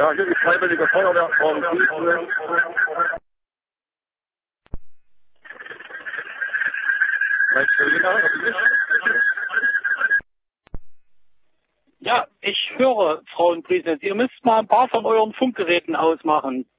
Ja, hier die Freiwillige Feuerwehr von Gießen. Ja, ich höre, Frau Priesnitz. Ihr müsst mal ein paar von euren Funkgeräten ausmachen.